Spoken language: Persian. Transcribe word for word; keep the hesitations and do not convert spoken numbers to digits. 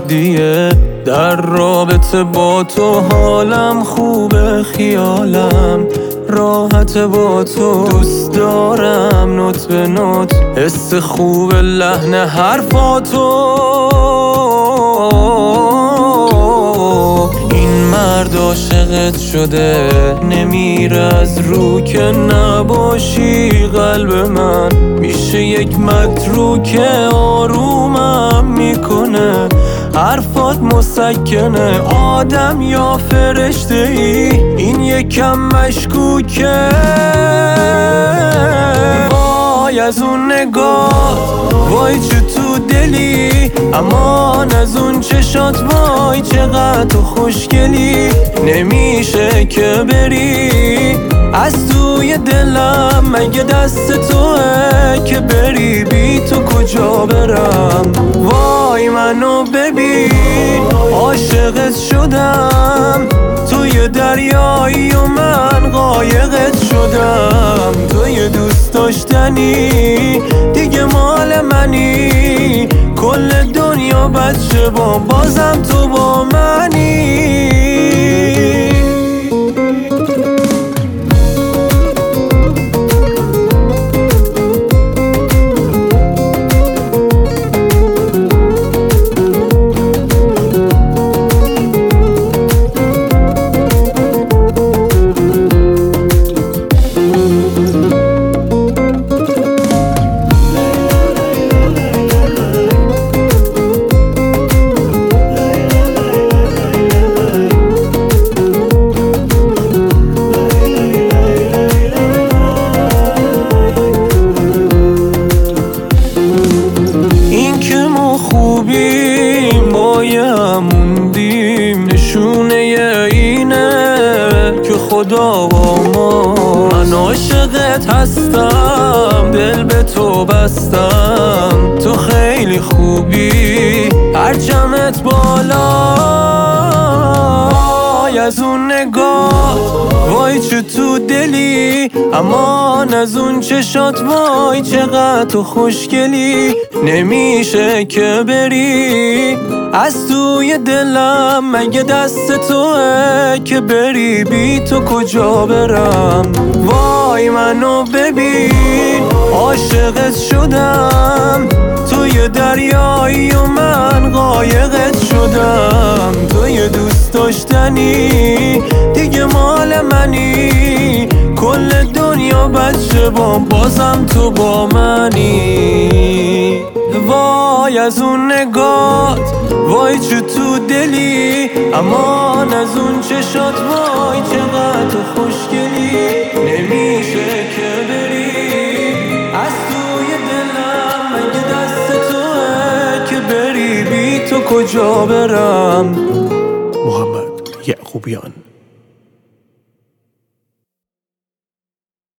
عادیه، در رابطه با تو حالم خوبه، خیالم راحت با تو، دوست دارم نوت به نوت حس خوب لحن حرفاتو. این مرد عاشقت شده نمیره از رو که نباشی، قلب من میشه یک متروک آرومم میکنه، حرفات مسکنه، آدم یا فرشته ای این یکم مشکوکه. وای از اون نگاه، وای چه تو دلی، امان از اون چشات، وای چقدر تو خوشگلی، نمیشه که بری از توی دلم، مگه دست توه که بری، بی تو کجا برم؟ وای منو ببین عاشقت شدم، توی دریایی و من قایقت شدم، توی دوست داشتنی دیگه مال منی، کل دنیا بچه با بازم تو با منی. خوبیم با یه هموندیم، نشونه اینه که خدا با ما. من عاشقت هستم، دل به تو بستم، تو خیلی خوبی پرچمت بالا. وای از اون نگاه، وای چه تو دلی، امان از اون چشات، وای چقدر تو خوشگلی، نمیشه که بری از توی دلم، مگه دست توه که بری، بی تو کجا برم؟ وای منو ببین عاشقت شدم، توی دریایی و من قایقت شدم، توی دوست داشتنی دیگه مال منی، کل دنیا بچه با بازم تو با منی. وای از اون نگات، وای چه تو دلی، امان از اون چشات، وای چقدر تو خوشگلی، نمیشه که بری از توی دلم، مگه دست توه که بری، بی تو کجا برم؟ محمد یعقوبیان.